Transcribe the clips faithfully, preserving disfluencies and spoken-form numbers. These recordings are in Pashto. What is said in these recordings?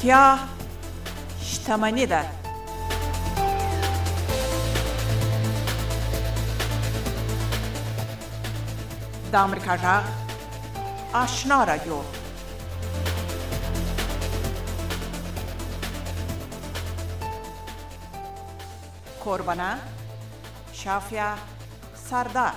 روغتیا شتمني ده. د امریکا غږ آشنا رادیو. کوربانه شافیا سردار.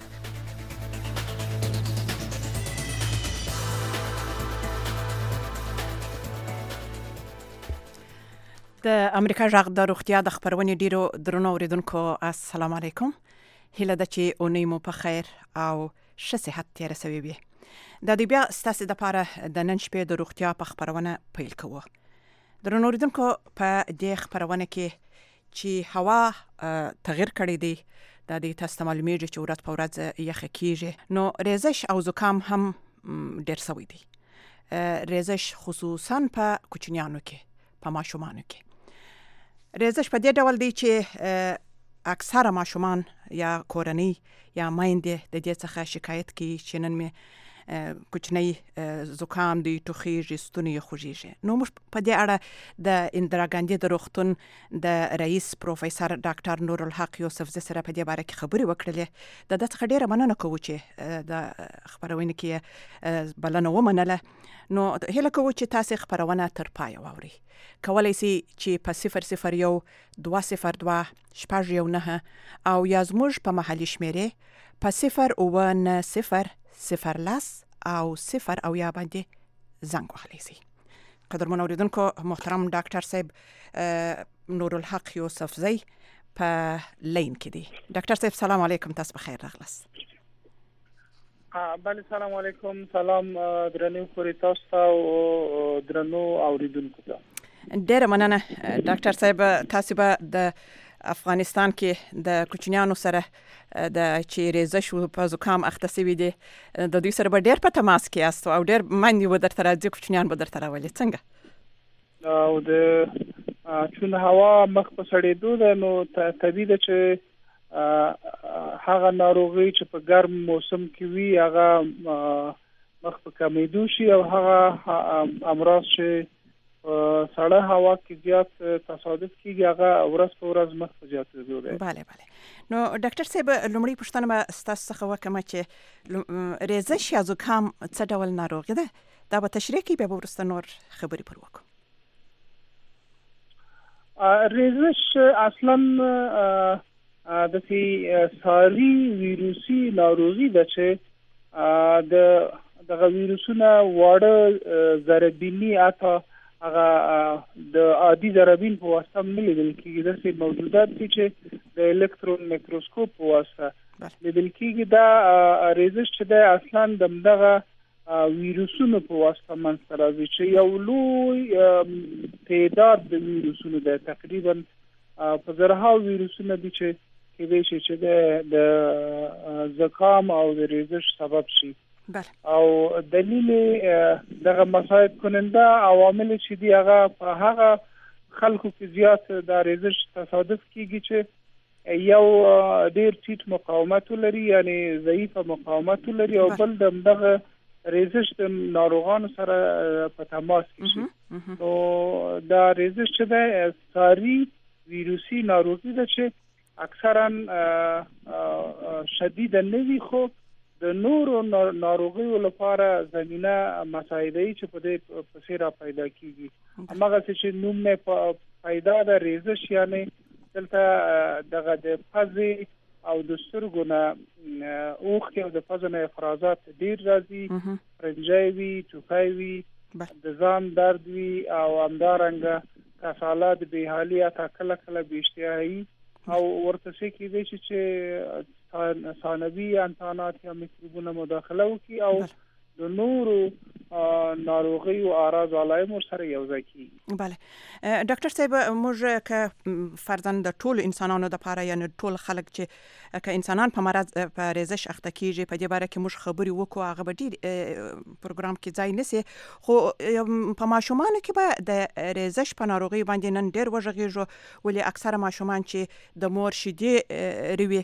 د امریکا غږ د روغتیا د خبرونې ډیرو درنو اوریدونکو السلام علیکم. هیله ده چې اونۍ مو په خیر او ښه صحت تیر سوي وي. د دې بیا ستاسو د لپاره د نن شپې د روغتیا په خبرونه پیل کوو. درنو اوریدونکو په دې خبرونه کې چې هوا تغییر کړی دی، د دې تاسو معلومیږي چې ورځ په ورځ یخه کیږي، نو ریزش او زکام هم ډیر سوي دي. ریزش خصوصا په کوچنیانو کې، په ماشومانو کې. ریزش په دې ډول دی چې اکثره ماشومان یا کورنۍ یا میندې د دې څخه شکایت کوي چې نن مې کوچنی زکام دی، ټوخیږي، ستونی یې خوږیږي. نو موږ په دې اړه د اندرا ګاندي د روغتون د رئیس پروفیسور ډاکټر نور الحق یوسفزي سره په دې باره کې خبرې وکړلې. د ده څخه ډیره مننه کوو چې د خبرونې کې بلنه ومنله. نو هیله کوو چې تاسو خبرونه تر پایه واورئ. کولی سئ چې په صفر صفر یو دوه صفر دوه شپږ یو نهه او یا زموږ په محلي شمیرې په صفر اووه نه صفر صفر لس او صفر او یا باندې زنګ وهلی سئ. قدرمن اوریدونکو، محترم ډاکټر صاحب نور الحق یوسفزي په لین کې دی. ډاکټر صاحب سلام علیکم، تاسو په خیر راغلاست. بله سلام علیکم. سلام درنو خوري تاسو او درنو اوریدونکو ته. ډیره مننه ډاکټر صاحب. تاسو به د افغانستان کې د کوچنیانو سره د چې ریزش په زکام اخته سوي دي، د دوی سره به ډیر په تماس کې یاست او ډیر منډې به درته راځي، کوچنیان به درته راولي. څنګه؟ او د چون هوا مخ په سړېدو ده، نو طبیعي ده چې هغه ناروغي چې په ګرم موسم کې وي هغه مخ په کمیدو شي، او هغه امراض چې سړه هوا کې زیات تصادف کیږي هغه ورځ په ورځ مخ په زیاتېدو دی. بله بله. نو ډاکټر صاحب، لومړی پوښتنه به ستاسو څخه وکړم چې ریزش یا زکام څه ډول ناروغي ده؟ دا به تشریح کړئ، بیا به وروسته نور خبرې پر وکړو. ریزش اصلا داسې ساري ویروسي ناروغي ده چې د دغه ویروسونه واړه ضربیني اته هغه د عادي ضربین په واسطه نه لیدل کېږي. داسې موجودات دي چې د الکترون میکروسکوپ په واسطه لیدل کېږي. دا ریزش چې دی اصلا د دغه ویروسونو په واسطه منځته راځي چې یو لوی تعداد د ویروسونو دی، تقریبا په زرهاو ویروسونه دي چې کېدای شي چې د زکام او د ریزش سبب شي. او دلیل دغه مساعد کننده عوامل چې دی هغه په هغه خلکو کې زیات د ریزش تصادف کیږي چې یو ډیر ټیټ مقاومت لري، یعنی ضعیف مقاومت لري، او بل دغه ریزش د ناروغانو سره په تماس کې شي. نو دا ریزش چې دی ساري ویروسي ناروغي ده چې اکثرا شدید نه وي، خو د نورو ناروغیو لپاره زمینه مساعده‌ای چې په دې پسې را پیدا کیږي. هماغه چې نوم نه پیدا د ریزش، یعنی دلته دغه د پزې او د سترګو نه اوښکې او د پزې نه افرازات ډیر راځي، پرنجی وي، ټوخی وي، د ځان درد وي، او همدارنګه کسالات، بېحالي، حتی کله کله بېاشتهایي، او ورته څه کېدای شي چې ثانوي انتانات یا میکروبونه مداخله وکړي او د نورو ناروغیو اعراض او علائم سره یو ځای کیږي. بله ډاکټر صاحب، موږ که فرضاً د ټولو انسانانو لپاره، یعنی ټول خلک چې که انسانان په مرض په ریزش اخته کیږي، په دې باره کې موږ خبرې وکړو، هغه به ډېر پروګرام کې ځای نیسي، خو په ماشومانو کې به د ریزش په ناروغۍ باندې نن ډېر وغږیږو، ولې اکثره ماشومان چې د مور شیدې روي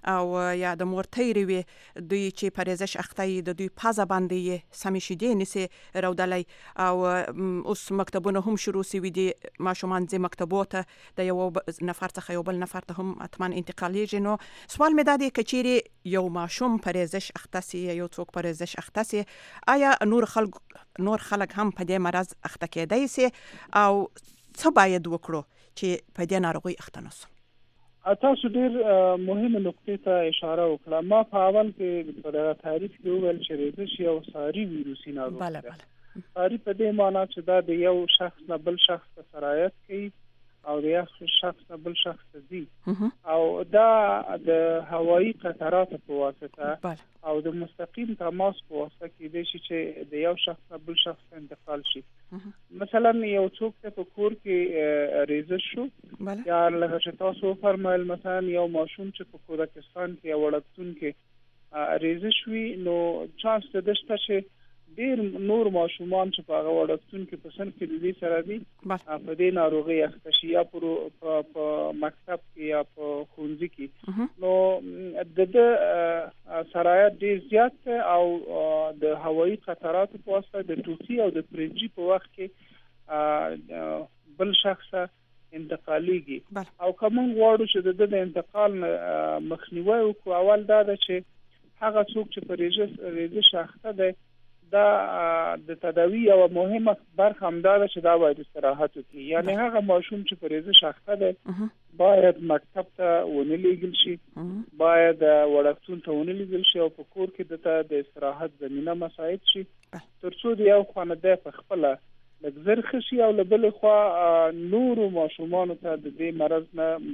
او یا د مورتیری وي دوی چې پرېزش اخته د دوی پازه باندې سمې شیدې نسی رودلای او اوس مکتبونه هم شروع سوي دي ماشومان ځي مکتبو ته د یو نفر څخه یو بل نفر ته هم اتمن انتقالیږي. نو سوال مې دا دی که چیرې یو ماشوم پرېزش اخته سي یو څوک پرېزش اخته سي آیا نور خلک نور خلک هم په دې مرض اخته کېدای سي او څه باید وکړو چې په دې ناروغي اخته نشو؟ تاسو ډېر مهمه نقطې ته اشاره وکړه. ما په اول کې په دغه تعریف کې وویل چې ریزش یو ساري ویروسي ناروغي ده. بله بله. ساري په دې معنی چې دا د یو شخص نه بل شخص ته سرایت کوي او د یو شخص نه بل شخص ته ځي او دا د هوایي قطراتو په واسطه او د مستقیم تماس په واسطه کې د شي چې د یو شخص نه بل شخص ته انتقال شي. مثلا یو څوک ته په کور کې ریزش شو یا لکه چې تاسو فرمایل مثلا یو ماشوم چې په کودکستان کې یا وړکتون کې ریزش وي نو چانس د شته چې ډیر نور ماشومان چې په هغه وړکتون کې په سن کې د دې سره دي په دې ناروغي اخته شي یا په مکتب کې یا په ښوونځي کې نو د د سرایت ډیر زیات او د هوایي قطراتو په واسطه د ټوخي او د پرنجي په وخت کې بل شخص انتقالیږي. او کوم غواړو چې د د انتقال مخنیوي وکړو اول دا ده چې هغه څوک چې په ریزش اخته دی دا د تداوی او مهمه برخه هم دا چې دا باید استراحت وکړي. یعنی هغه ماشوم چې په ریزش اخته دی باید مکتب ته ونه لیږل شي، باید وړکتون ته ونه لیږل شي او په کور کې د استراحت زمینه مساعد شي تر څو د یو خانه دی په خپله لږ زر ښه شي او له بلې خوا نورو ماشومانو ته د دې مرض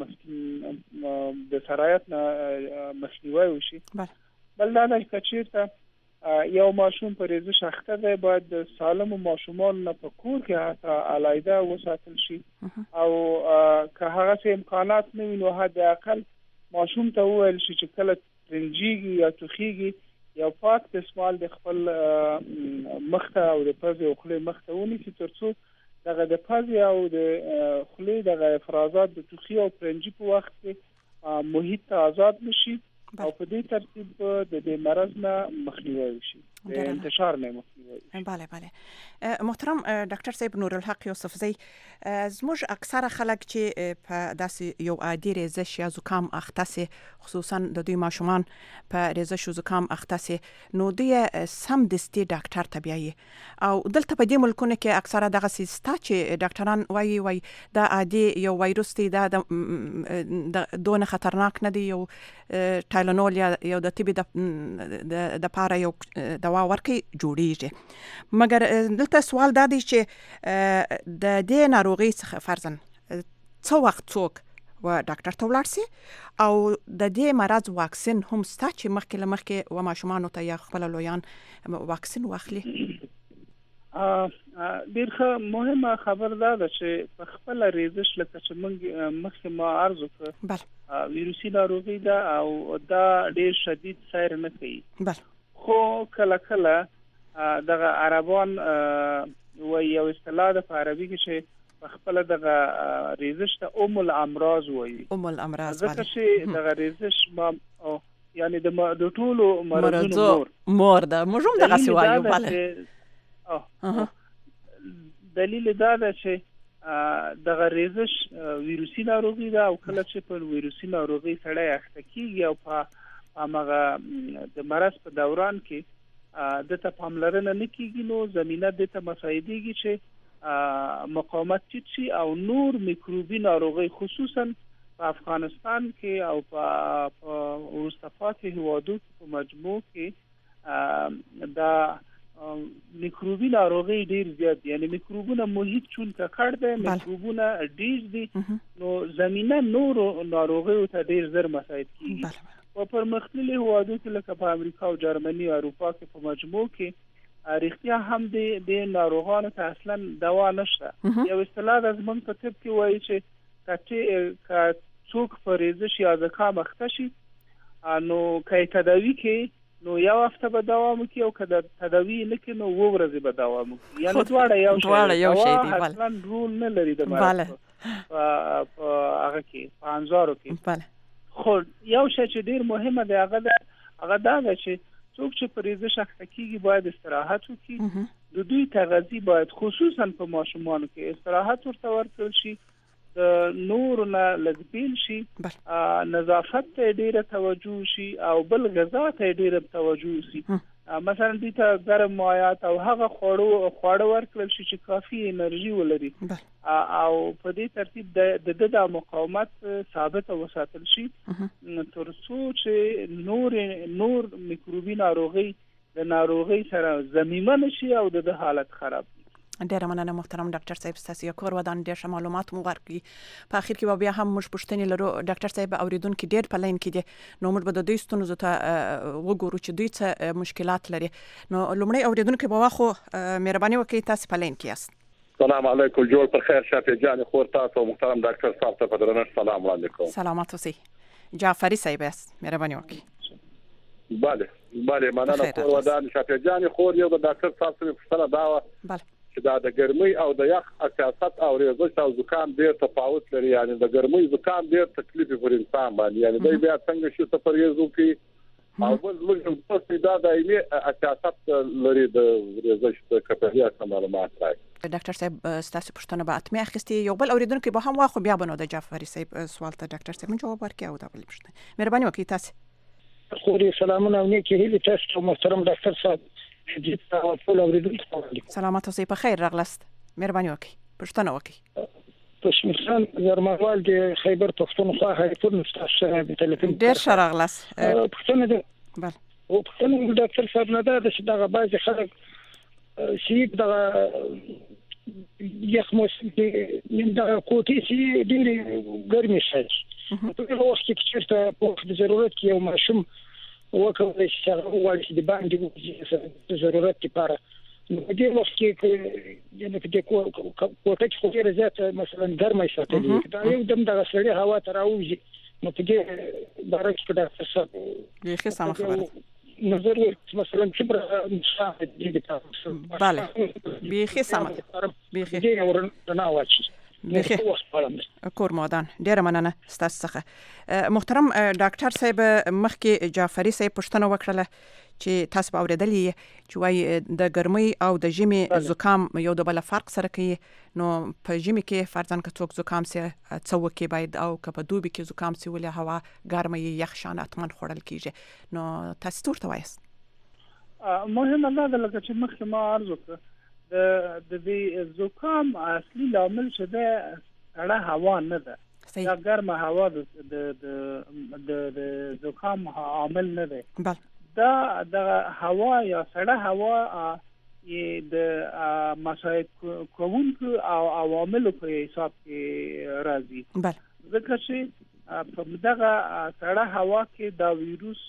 نه د سرایت نه مخنیوی وشي. بل دا ده که چېرته یو ماشوم په ریزش اخته دی باید د سالمو ماشومانو نه په کور کې حتی علیحده وساتل شي او که هغسې امکانات نه وي نو حد اقل ماشوم ته وویل شي چې کله ترنجیږي یا ټوخیږي یو پاک دستمال د خپل مخ ته او د پزې او خولې مخ ته ونیسي تر څو دغه د پزې او د خولې دغه افرازات د ټوخي او پرنجي په وخت کې محیط ته آزاد نشي او په دې ترتیب د دې مرض نه مخنیوی وشي، د انتشار نه مخنیوی وشي. بله بله. محترم ډاکټر صاحب نورالحق یوسفزی، زموږ اکثره خلک چې په داسې یو عادي ریزش یا زکام اخته سي خصوصا د دوی ماشومان په ریزش او زکام اخته سي نو دوی سم دستي ډاکټر ته بیایي او دلته په دې ملکونو کې اکثره دغه سیستا چې ډاکټران وایي وایي دا عادي یو وایروس دی دا دونه خطرناک نه دی یو ټایلنول یا یو د طبي د پاره یو دوا ورکي جوړیږي. مګر دلته سوال دا دی چې د دې ناروغي څخه فرضاً څو وخت څوک و ډاکټر ته ولاړ سي او د دې مرض واکسین هم ستا چې مخکې له مخکې و ماشومانو ته یا خپل لویان واکسین واخلي؟ ډېر ښه مهمه خبر دا ده چې په خپله ریزش لکه چې موږ مخکې ما عرض وکړه ویروسي ناروغي ده او دا ډېر شدید سیر نه کوي خو کله کله دغه عربان و یو اصطلاح ده په عربي کې چې په خپله دغه ریزش ته ام الامراض وایي. ام الامراض ځکه چې دغه ریزش ما یعنی د ټولو مرضونو مور مور ده موږ هم دغسې وایو. بله. دلیل دا ده چې دغه ریزش ویروسي ناروغي ده او کله چې په ویروسي ناروغي سړی اخته کیږي او په هماغه د مرض په دوران کې دته پاملرنه نه کیږي نو زمینه دته مساعدېږي چې مقاومت ټیټ شي او نور میکروبي ناروغي خصوصا په افغانستان کې او په وروسته پاتې هېوادو په مجموع کې دا میکروبي ناروغي ډیر زیات دي. یعنی میکروبونه محیط چون ککړ دی میکروبونه ډیر دي نو زمینه نورو ناروغیو ته ډیر زر مساعد کیږي. په پرمختللي هېوادو کې لکه په امریکا او جرمني او اروپا کې په مجموع کې رښتیا هم د ناروغانو ته اصلا دوا نشته. یو اصطلاح د زموږ په طب کې وایي چې که څوک په ریزش یا زکام اخته شي نو که تداوي کې نو یو هفته به دوام وکړي او که د تداوي نه کړي نو اووه ورځې به دوام وکړي. یعنې دواړه یو شی دوا اصلا رول نه لري د مرض په هغه کې په انظارو کې. خو یو شی چې ډیر مهمه دی هغه د هغه دا چې څوک چې پریزه شخص کیږي باید استراحت وکړي. د دوی تغذیه باید خصوصا په ماشومانو کې استراحت ورته ورکړل شي، د نور نه لګبیل شي، نظافت ته ډیره توجه شي او بل غذا ته ډیره توجه شي. مثلا دې ته ګرم مایات او هغه خوړو خوړو ورکړل شي چې کافي انرژي ولري او په دې ترتیب د د مقاومت ثابت وساتل شي تر څو چې نور نور میکروبي ناروغي د ناروغي سره ضمیمه نشي او د حالت خراب. ډیره مننه محترم ډاکټر صاحب، ستاسو یو کور ودان ډیر ښه معلومات مو ورکړي. په اخر کې بیا هم موږ پوښتنې لرو ډاکټر صاحب، اوریدونکو ډیر په لاین کې دي، نو موږ به د دوی ستونزو ته وګورو چې دوی څه مشکلات لري. نو لومړی اوریدونکو به واخو مهرباني وکړئ، تاسو په لاین کې یاست. السلام علیکم، جوړ پر خیر شافعي جان خور تاسو محترم ډاکټر صاحب ته په درنښت سلام علیکم. سلامات اوسئ. جعفری صاحب است، مهرباني وکړئ. بله بله مننه کور ودان شافعي جان خور. یو د ډاکټر صاحب سره پوښتنه دا و بله چې دا د ګرمۍ او د یخ اساسات او ریزش او زکام ډیر تفاوت لري. یعنی د ګرمۍ زکام ډیر تکلیف پر انسان باندې، یعنی دوی بیا څنګه شي ته پرېزو کې او بل موږ په دا دایمي اساسات لري د ریزش د کپړیا معلومات راځي. ډاکټر صاحب ستاسو پوښتنه به اتمه اخیستي، یو بل اوریدونکو به هم واخو بیا بنو د جعفری صاحب سوال ته ډاکټر صاحب جواب ورکړي او دا بل پوښتنه. مهرباني وکړئ. تاسو خوري سلامونه او نیکی هیله تاسو محترم ډاکټر صاحب. سلامات اوسئ، په خیر راغلاست. مهرباني وکړئ، پوښتنه وکړئ. تشمیخان نرموال د خیبر پښتونخوا هایفون تاسو په ټلیفون ډیر ښه راغلاست. پوښتنه ده بله او پوښتنه ډاکټر صاحب نه ده چې دغه بعضی خلک چې دغه یخ موسم کې دغه کوټې چې ډېرې ګرمې شي په دغه وخت کې چېرته په ضرورت کې یو ماشوم وکولای شي چې وایي چې د باندې ضرورت لپاره نو په دې وخت کې یعنی په دې کوټه کې خو ډېره زیاته مثلا ګرمه ساتلي دا یو دم دغه سړی هوا ته راوځي نو په دې باره کې ډاکټر صاحب بیخي سمه خبره نظر مثلا کبره مشاهد دي تاسو بله بیخي سمه بیخي دې ورنه واچي بیخي کور مودان. ډیره مننه ستاسو څخه محترم ډاکټر صاحب. مخکې جعفری صاحب پوښتنه وکړله چې تاسو به اورېدلې چې وایي د ګرمۍ او د ژمي زکام یو د بل فرق سره کوي. نو په ژمي کې فرضاً که څوک زکام سي څه وکړي باید، او که په دوبي کې زکام سي ولې هوا ګرمه یخ شان اتمن خوړل کیږي. نو تاسو څه ورته وایاست؟ مهمه دا ده لکه چې مخکې ما عرض وکړه د دې زکام اصلي لامل چې ده سړه هوا نه ده، دا ګرمه هوا د د زکام عامل نه ده. بله دا د هوا یا سړه هوا یې د مساعد کوونکو او عواملو په حساب کې راځي. بله ځکه چې په دغه سړه هوا کې دا ویروس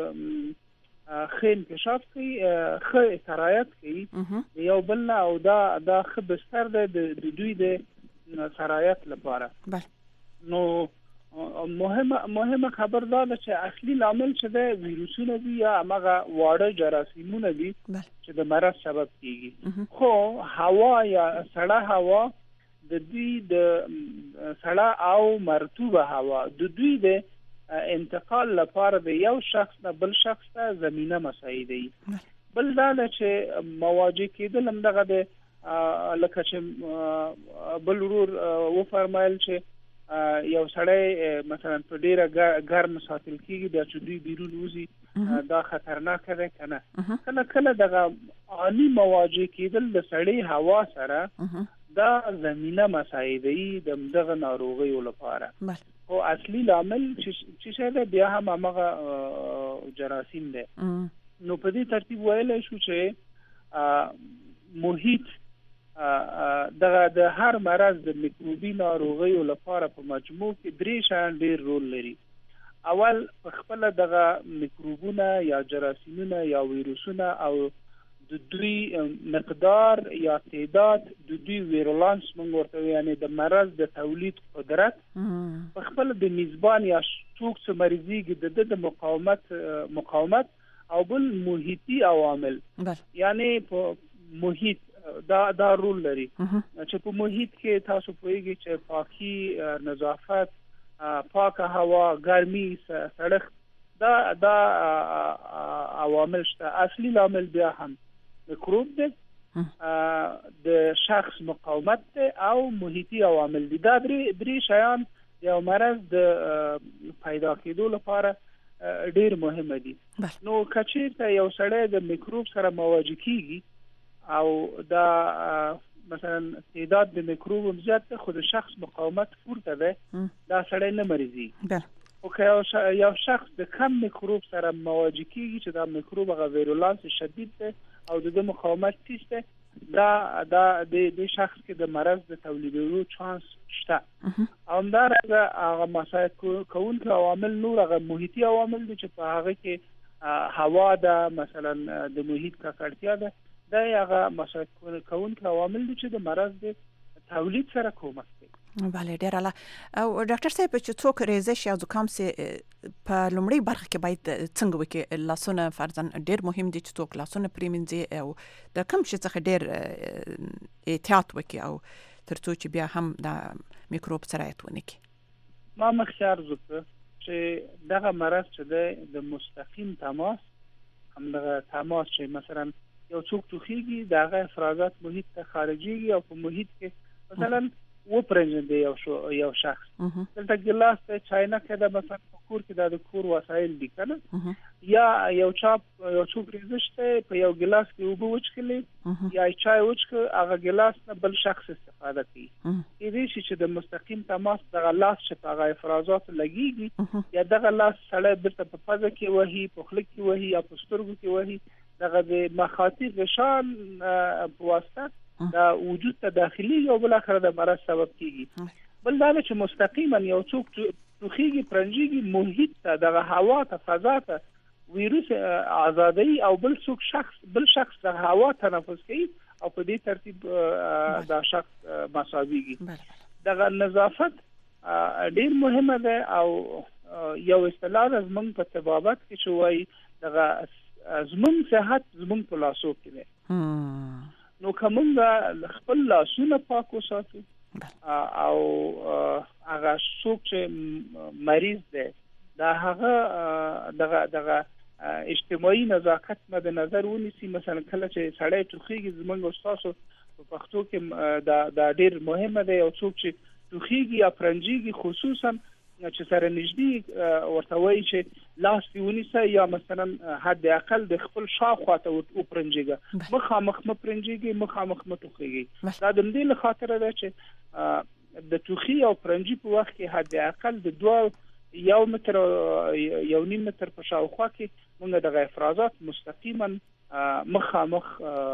ښه انکشاف کوي، ښه سرایت کوي یو بل نه، او دا دا ښه بستر ده د دوی د سرایت لپاره. بله نو مهمه مهمه خبر دا ده چې اصلي لامل چې د ویروسونه دي یا هغه واړه جراثیمونه دي چې د مرض سبب کیږي. خو هوا یا سړه هوا د دوی د سړه او مرطوبه هوا د دوی د انتقال لپاره د یو شخص نه بل شخص ته زمينه مساعدي. بل دا چې مواجه کېدل هم دغه د لکه چې بل ورور و فرمایل چې یو سړی مثلا په ډیره ګرم ساتل کېږي بیا چې دوی بیرون وځي دا خطرناک دی کنه. کله کله دغه عالی مواجه کېدل د سړی هوا سره دا زمينه مساعدي د دغه ناروغیو لپاره. او اصلي لامل چې څه ده بیا هم هغه جراثیم ده. نو په دې ترتیب ویلای شو چې محیط دغه د هر مرض د میکروبي ناروغیو لپاره په مجموع کې درې شیان ډېر رول لري. اول په خپل دغه میکروبونه یا جراثیمونه یا ویروسونه او د دوی مقدار یا تعداد د دوی ویرولانس موږ ورته یعنی د مرض د تولید قدرت په خپل د میزبان یا څوک چې مریضیږي د مقاومت مقاومت او بل محیطي عوامل یعنی په محیط دا دا رول لري چې په محیط کې تاسو پوهیږئ چې پاکي، نظافت، پاکه هوا، ګرمي، سړښت، دا دا عوامل شته. اصلي عامل بیا هم میکروب دی، د شخص مقاومت دی او محیطي عوامل دي. دا درې درې شیان یو مرض د پیدا کېدو لپاره ډیر مهمه دي. نو کچېرته یو سړی د میکروب سره مواجه کیږي او دا مثلا تعداد د میکروب زیات ده خو د شخص مقاومت پورته ده، دا سړی نه مریضي. او که یو شخص د کم میکروب سره مواجه کیږي چې دا میکروب هغه ویرولانس شدید ده او د مقاومت ټیټ ده، دا دا د دې شخص کې د مرض د تولیدولو چانس شته. او همدارنګه هغه مساعد کوونکي عوامل نور هغه محیطي عوامل دي چې په هغه کې هوا ده، مثلا د محیط ککړتیا ده، دا هغه مساعد کوونکي عوامل دي چې د مرض د تولید سره کومک کوي. بله ډیر اعلی. او ډاکټر صاحب چې څوک ریزش یا زکام سي په لومړی برخه کې باید څنګه وکړي؟ لاسونه فرضاً ډیر مهم دي چې څوک لاسونه پریمنځي او د کوم شي څخه ډیر احتیاط وکړي او ترڅو چې بیا هم د میکروب سرایت ونه کړي. ما مخکې عرض وکړ چې دغه مرض چې د مستقیم تماس هم دغه تماس چې مثلا یو څوک توخیږي دغه افرازات محیط ته خارجيږي او په محیط کې مثلا و پرنجنده یو شو یو شخص دلته ګلاس ته چاینا کې دا مثلا کور کې د کور وسایل دي کنه، یا یو چاپ یو څوک ریزشته په یو ګلاس کې وبو وچکلې یا چای وچک هغه ګلاس نه بل شخص استفاده کوي. دې شي چې د مستقیم تماس دغه لاس چې هغه افرازات لګيږي یا دغه لاس سړی برته په پزه کې وهي، په خله کې وهي یا په سترګو کې وهي، دغه د مخاطي غشان په واسطه دا وجود ته داخلي یو بل اخر د مرض سبب کیږي. بل دا چې مستقیما یو څوک توخیږي پرنجيږي محیط ته دغه هوا ته فضا ته ویروس آزادي او بل څوک شخص بل شخص د هوا تنفس کوي او په دې ترتیب دا شخص مساويږي. دغه نظافت ډیر مهمه ده او یو اصطلاح زمونږ په طبابت کې شوی دغه زمونږ صحت زمونږ په لاسو کې ده. نو کومه خپل لاسونه پاک وساتو او هغه څوک چې مریض ده دا هغه دغه دغه اجتماعي نزاکت مد نظر ونیسي. مثلا کله چې سړی توخیږي زمونږ استادو په پښتو کې دا دا ډیر مهمه ده. یو څوک چې توخیږي یا پرنجيږي خصوصا چې سره نږدې ورته وایي چې لاس دی ونیسه یا مثلا حد اقل د خپل شاوخوا ته وپرنجيږي، مخامخ مه پرنجيږي، مخامخ مه توخیږي. دا د دې له خاطره ده چې د توخي او پرنجي په وخت کې حد اقل د دوه یو متر یو نیم متر په شاوخوا کې موږ دغه افرازات مستقیما مخامخ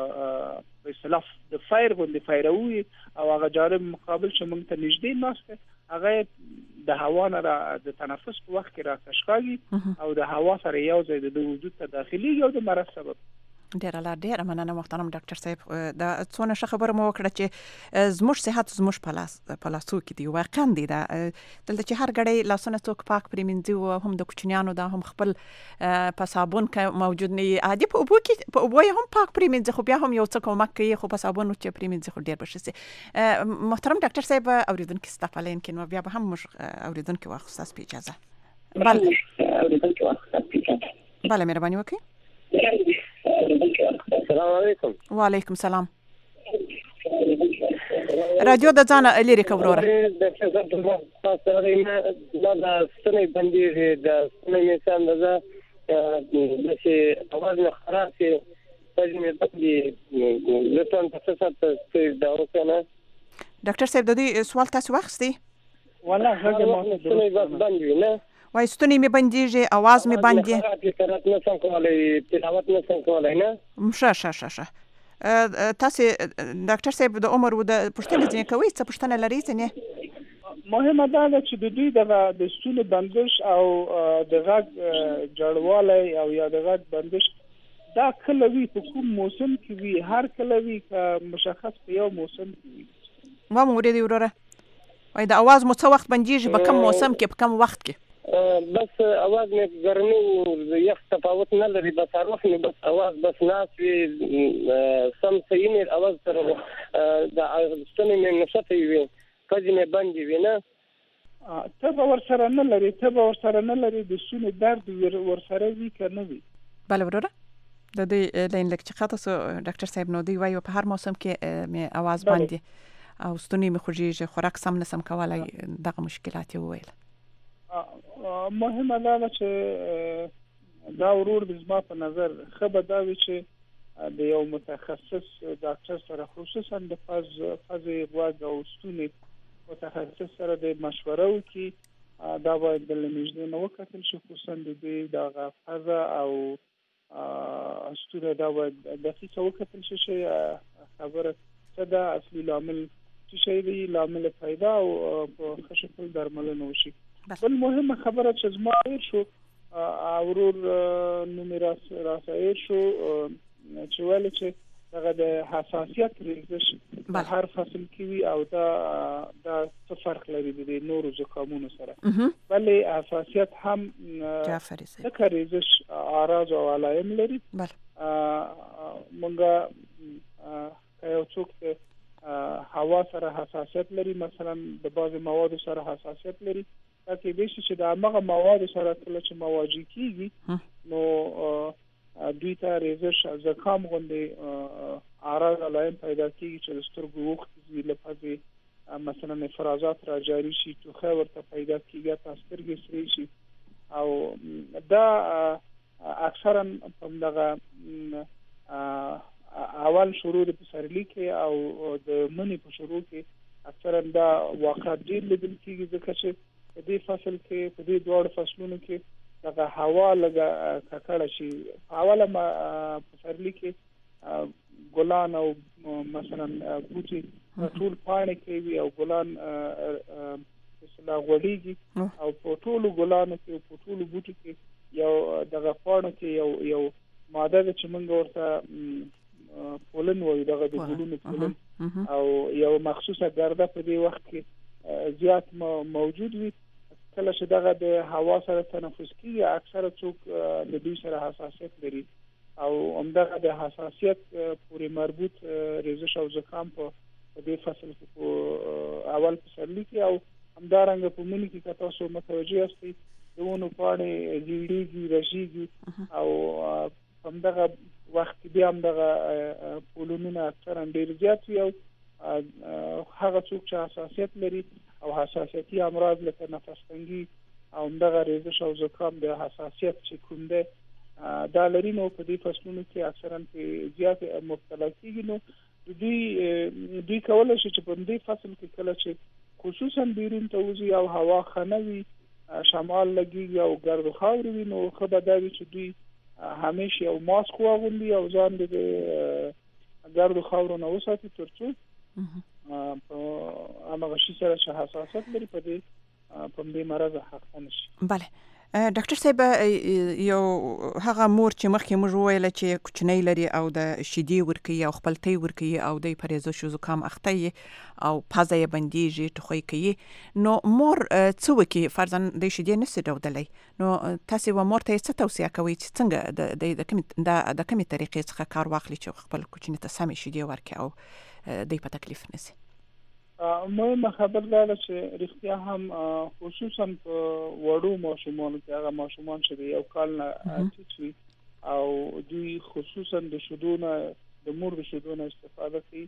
په اصطلاح د فایر غوندې فایروي او هغه جانب مقابل چې موږ ته نږدې ناشته هغه د هوا نه د تنفس په وخت کې راکشکاږي او د هوا سره یو ځای د وجود ته داخلي یو د مرض سبب. ډیر لا ډیر مننه محترم ډاکټر صاحب. دا څونه ښه خبره مو وکړه چې زموږ صحت زموږ په لاس په لاسو کې دی. واقعا دی دا دلته چې هر غړی لاسونه څوک پاک پریمنځي او هم د کوچنیانو دا هم خپل په صابون کې موجود نه عادي په اوبو کې په اوبو هم پاک پریمنځي، خو بیا هم یو څه کومک کوي، خو په صابون چې پریمنځي خو ډیر بشي. محترم ډاکټر صاحب اوریدونکو ستاسو کې نو بیا به هم اوریدونکو واخصاص په اجازه. بله اوریدونکو واخصاص په اجازه. بله مهرباني وکړئ. السلام علیکم. وعلیکم السلام. رادیو د ځان لري کوروره. د تاسو سره نه د ستنې باندې د ستنې انسان ده د چې اواز نه خراب شي پدې مې باندې لته تاسو ته دا وکنه. ډاکټر صاحب د دې سوال تاسو واخستي؟ والله هغه مو ستنې باندې نه وای ستونی می بنديږي، आवाज می باندې قرات نه څنګه کولای، تلاوت نه څنګه کولای نه. شه شه شه شه تاسو ډاکټر صاحب د عمر و د پښتنه ځنه کوي څه پښتنه لري څنګه؟ مهمه ده چې د دوی د د ستوني بندش او د غږ جوړواله او یا د غږ بندش دا کله وی په کوم موسم کې وی، هر کله وی مشخص په یو موسم کې وی. ما موري دی وروره وای د आवाज مو څه وخت بنديږي، په کوم موسم کې، په کوم وخت کې؟ بس आवाज مې ګرمي یخ تفاوت نه لري، بس هر وخت بس आवाज بس ناس وي سم صحیح مې आवाज سره د ستنې مې نشته وي، کله مې باندې وي نه. ته به ورسره نه لري ته به ورسره نه لري د سونې درد ورسره وي که نه وي. بله وروره د دې لین لک چې خاطر سو ډاکټر صاحب نو دی وایو په هر موسم کې مې आवाज باندې او ستونی مې خوږیږي خوراک سم نسم کولای دغه مشکلات وویل. مهمه دا چې دا ورور د زما په نظر خبر دا وی چې د یو متخصص ډاکټر سره خصوصا د فاز فازي غوږ او ستونی متخصص سره د مشوره وکي دا باید د لمجدې نو وکتل شي خصوصا د دې د فازا او ستونی دا باید دقیقه وکتل شي خبره څه دا اصلي لامل چې شي دی لامل پیدا او په خشکل درملنه وشي. بل مهمه خبره چې زما ایر شو اورور نومراس راسایر شو چې ول چې دغه د حساسیت ریزش په هر فصل کې وي او دا دا څه فرق لري د نورو زکامونو سره. بلې حساسیت هم د ریزش اعراض او علائم لري. مونږه یو څوک هوا سره حساسیت لري مثلا د بعض مواد سره حساسیت لري دا کې د شي چې د هغه مواد سره کله چې مواجه کیږي نو دوی ته ریزش زکام غوندې اعراض علائم پیدا کیږي چې د سترګو وخت زی لپاره مثلا افرازات را جاری شي ټوخه ورته پیدا کیږي تاسو سترګې سری شي او دا اکثرا په دغه اول شروع د پسرلی کې او د منی په شروع کې اکثرا دا واقعات ډیر لیدل کیږي ځکه چې په دې فصل کې په دې دوه فصلونو کې دغه هوا لګه ککړه شي. اوله ما پسرلی کې ګلان او مثلا بوټي ټول پاڼې کوي او ګلان مثلا غوړيږي او په ټولو ګلانو کې په ټولو بوټو کې یو دغه پاڼو کې یو یو ماده چې موږ ورته پولن وایو دغه د ګلونو پولن او یو مخصوصه ګرده په دې وخت کې زیات موجود وي. کله چې دغه د هوا سره تنفس کیږي اکثره څوک د دوی سره حساسیت لري او همدغه د حساسیت پورې مربوط ریزش او زکام په دې فصل کې په اول پسرلی کې او همدارنګه په مني کې که تاسو متوجه یاستئ دونه پاڼې زیړیږي رژیږي او همدغه وخت بیا همدغه پولونونه اکثرا ډیر زیات وي او هغه څوک چې حساسیت لري او حساسیتي امراض لکه نفس تنګي او دغه ریزش او زکام د حساسیت چې کوم ده دا لري نو په دې فصلونو کې اکثرا په زیات مبتلا کیږي. نو دوی دوی کولای شي چې په دې فصل کې کله چې خصوصا بیرون ته وځي او هوا خنوي شمال لګي او ګرد خاوري وي نو خبر دا وي چې دوی همیشه یو ماسک واغوندي او ځان د ګرد خاورو نه وساتي ترڅو په هغه شي سره چې حساسیت لري په دې په دې مرض حق نشي. بله ډاکټر صاحب یو هغه مور چې مخکې موږ وویل چې کوچنی لري او د شیدې ورکوي او خپل تی ورکوي او د پریزش او زکام اخته او پزه یې بندیږي ټوخی کوي نو مور څه وکړي فرضاً د شیدې نشي ډودلی نو تاسو و مور ته څه توصیه کوئ چې څنګه د د کومې د کومې طریقې څخه کار واخلي چې خپل کوچنی ته سمې شیدې ورکړي او د په تکلیف نشي. مهمه خبر دا ده چې رښتیا هم خصوصا په وړو ماشومانو کې هغه ماشومان چې یو کال نه ټیټ وي او دوی خصوصا د شیدونه د مور د شیدونه استفاده کوي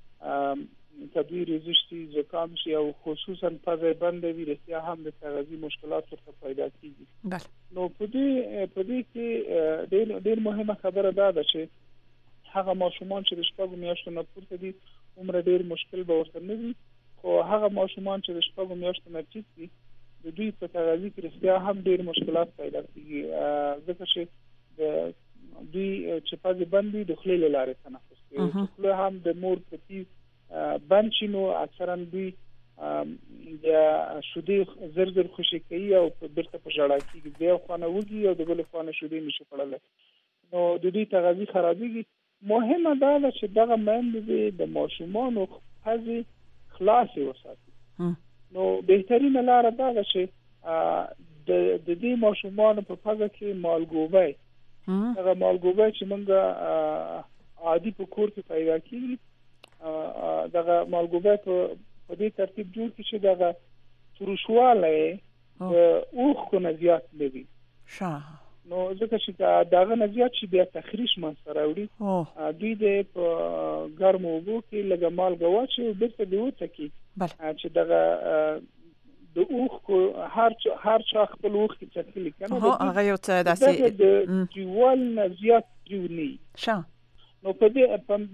که دوی ریزش شي زکام شي او خصوصا پزه بنده وي رښتیا هم د تغذیه مشکلات ورته پیدا کیږي. نو په دې په دې کې ډېر ډېر مهمه خبره دا ده چې هغه ماشومان چې د شپږو میاشتو نه پورته دي عمر ډېر مشکل به ورته نه وي خو هغه ماشومان چې د شپږو میاشتو نه ټیټ دي د دوی په تغذیه کې رښتیا هم ډېر مشکلات پیدا کیږي ځکه چې د دوی چې پزې بند وي د خولې له لارې تنفس کوي. خوله هم د مور په تیز بند شي نو اکثرا دوی د شیدې زر زر خوشې کوي او بیرته په ژړا کیږي د یو خوا نه وږي او د بلې خوا نه شیدې نشي خوړلی نو د دوی تغذیه خرابېږي. مهمه دا ده چې دغه میندې د ماشومانو پزې خلاصې وساتي. نو بهترینه لاره دا ده چې د دې ماشومانو په پزه کې مالګوبی هغه مالګوبی چې موږ عادي په کور کې پیدا کیږي دغه مالګوبی په دې ترتیب جوړ کړي چې دغه فروشواله اوخ کو نه زیات لري شا نو ځکه چې داغه نه زیات شي بیا تخریش منځ راوړي دوی د ګرمو اوبو کې لږه مالګه واچي او بیرته دی وته کی چې دغه د اوخ کو هر هر چا خپل اوخ کې چتلی کنه هغه یو څه داسې د دیوال نه زیات دیونی شا نو په دې په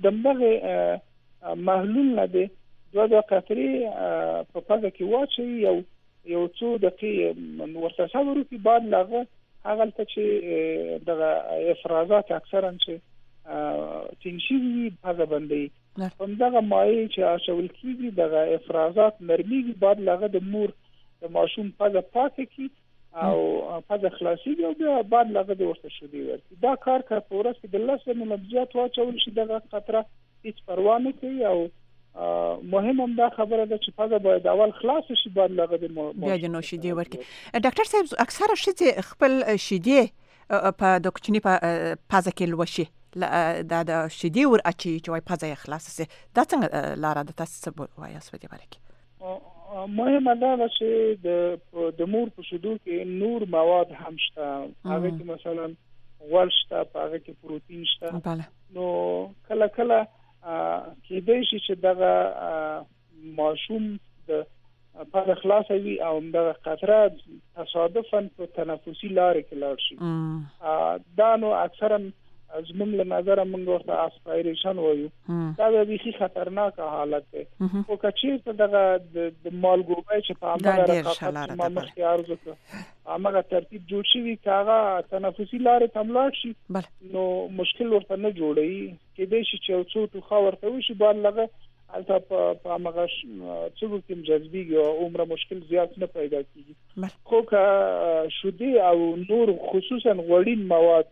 دماغه محلول نه دی دوه د قطري په پزه کې واچي یو یو څو دقیقې ورته صبر وکړي بعد لاغه هغه ته چې دغه افرازات اکثرا چې تنشي په باندې هم دغه مایع چې شول کیږي دغه افرازات نرمي بعد لاغه د مور د ماشوم په پاتې کی او په خلاصي او بیا بعد لاغه د ورته شو دی ورته دا کار کار په ورځ کې د لاسه ملابجات واچول شي دغه خطر هیڅ پروا نه کوي او مهم هم دا خبره ده چې په باید اول خلاص شي بعد لاغه د بیا د نو شیدې ورکی ډاکټر صاحب اکثره شې خپل شیدې په د کوچنی په پازه کې لوشي دا د شیدې ور اچي چې وای پازه خلاص سي دا څنګه لاره د تاسو وایي اسو دې ورکی مهمه ده چې د د مور په شیدو کې نور مواد هم شته هغه کې مثلا غوړ شته هغه کې پروتین شته بله نو کله کله کې دې شي چې دغه ماشوم د په خلاص وي او دغه قطره تصادفاً په تنفسي لارې کې لاړ شي دا نو اکثرا زموږ له نظر موږ ورته اسپایریشن وایو دا به هیڅ خطرناک حالت ده او کچې ته دغه د مالګوبای چې په عمل راځي ما مخکې ارزو کړ هغه ترتیب جوړ شي کاغه تنفسي لارې تملاړ شي نو مشکل ورته نه جوړي کې دې شي چې څو تو خا ورته وشي بل لغه البته په هغه څو کوم جذبي او عمر مشکل زیات نه پیدا کیږي خو که شودي او نور خصوصا غوړین مواد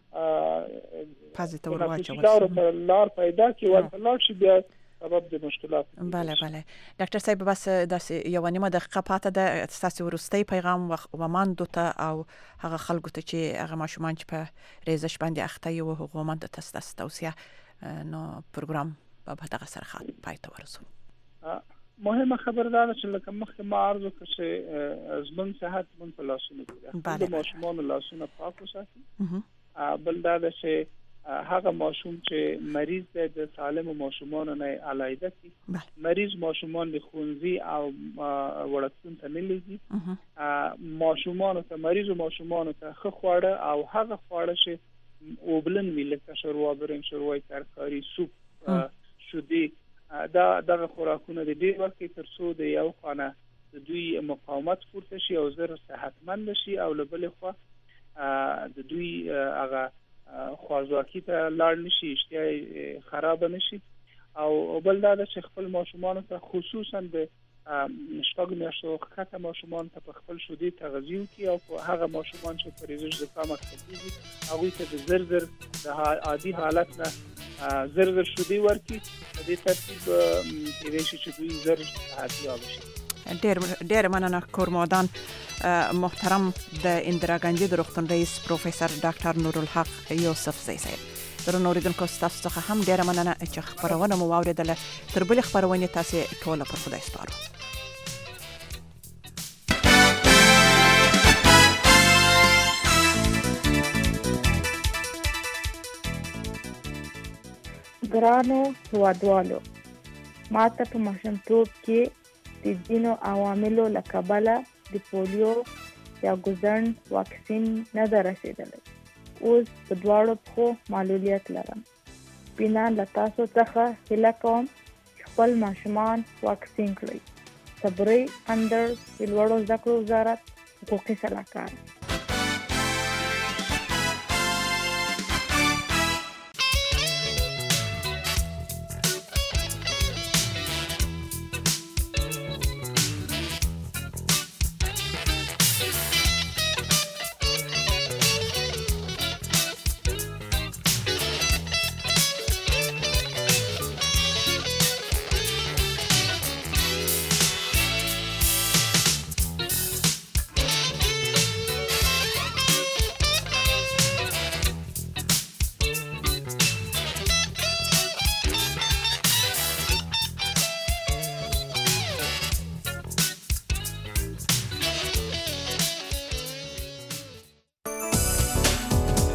پازه تور واچول دا لار پیدا کی ورته لار شي بیا سبب د مشکلات بله بله ډاکټر صاحب بس داسې یو نیمه دقیقه پاته ده تاسو ورستي پیغام و ماندو ته او هغه خلکو ته چې هغه ماشومان چې په ریزش باندې اخته یو هغه ماند ته تاسو توصیه نو پروګرام په دغه سره پای ته ورسو مهمه خبر ده چې لکه مخکې ما عرض وکړ چې زموږ صحت زموږ په لاسونو کې ده د ماشومانو لاسونه پاک وساتي بل دا چې هغه ماشوم چې مریض دی د سالم ماشومانو نه علایده کی مریض ماشومان د خونځي او وړکتون ته نه لګي ماشومان ته مریض ماشومان ته خو خواړه او هغه خواړه چې اوبلن ملک شوروا برین شوروا ترکاری سوپ شودي دا دغه خوراکونه د ډیر وخت تر څو د یو خانه د دوی مقاومت پورته شي او زر صحتمند شي او له بل خوا د دوی هغه خوازواکی ته لاړ نشي اشتهای خراب نشي او بل دا چې خپل ماشومان ته خصوصا د شپږ میاشتو ښکته ماشومان ته په خپل شودي تغذیه کوي او هغه ماشومان چې په ریزش زکام اخته کیږي هغه ته د زر زر د عادي حالت نه زر زر شودي ورکی د دې ترتیب کې شي چې دوی زر صحتياب شي ډېر ډېر مننه کورمودان محترم د اندرا ګاندي د روغتون رئیس پروفیسور ډاکټر نورالحق یوسف زئی صاحب درنو اوریدونکو تاسو څخه هم ډېر مننه چې خبرونه مو واوریدله تر بلې خبرونه تاسو ټول پر خدای سپارو ګرانو هوادوالو ماته په ماشومتوب کې د ځینو عواملو له کبله د پولیو یا ګوزڼ واکسین نه ده رسېدلی اوس په دواړو پښو معلولیت لرم بنا له تاسو څخه هیله کوم چې خپل ماشومان واکسین کړئ صبري اندر د لوړو زده کړو وزارت حقوقي سلاکار